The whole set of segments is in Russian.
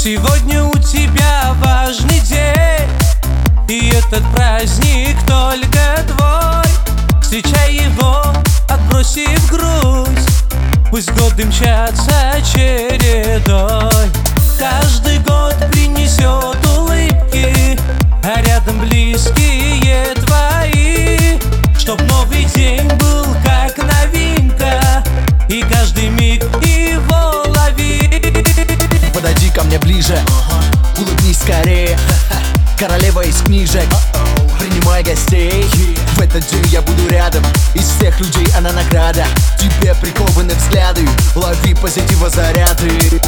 Сегодня у тебя важный день, и этот праздник только твой. Встречай его, отбросив грусть, пусть годы мчатся чередой. Каждый год принесет улыбки, а рядом близкие твои. Чтоб новый день был как новинка, и каждый миг его лови. Подойди ко мне ближе, улыбнись скорее, королева из книжек, принимай гостей. В этот день я буду рядом, из всех людей она награда. Тебе прикованы взгляды, лови позитива заряды.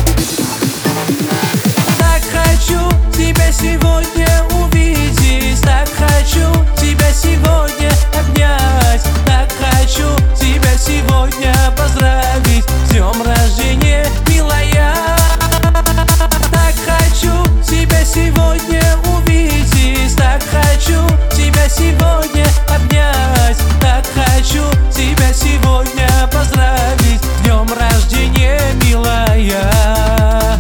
Так хочу тебя сегодня увидеть, так хочу тебя сегодня обнять, так хочу тебя сегодня поздравить с днем рождения, милая. Так хочу тебя сегодня увидеть, так хочу тебя сегодня обнять, так хочу тебя сегодня поздравить с днем рождения, милая.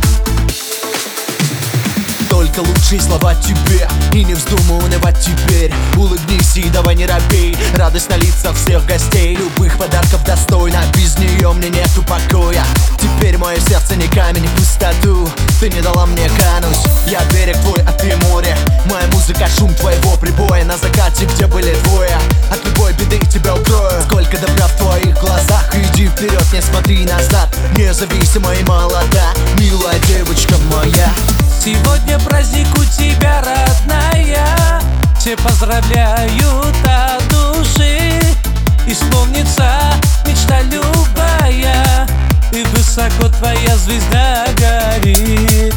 Только лучшие слова тебе, и не вздумай унывать теперь. Улыбнись и давай не робей, радость на лицах всех гостей. Любых подарков достойна, без нее мне нету покоя. Теперь мое сердце не камень, пустоту ты не дала мне кануть. Я берег твой, а ты море, моя музыка шум твоего прибоя. На закате, где были двое, от любой беды тебя укрою. Сколько добра в твоих глазах, иди вперед, не смотри назад. Независимо и молода, милая девочка моя. Сегодня праздник у тебя, родная, все поздравляют от души. Исполнится мечта любая, и высоко твоя звезда горит.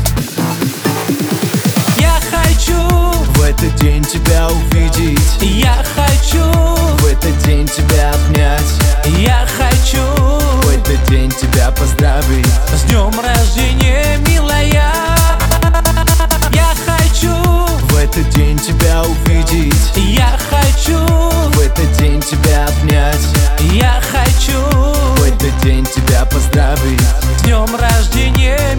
Я хочу в этот день тебя увидеть, я хочу в этот день тебя обнять, я хочу в этот день тебя поздравить с днем рождения, милая. Я хочу в этот день тебя увидеть, я хочу в этот день тебя обнять, я хочу в этот день тебя поздравить с днем рождения,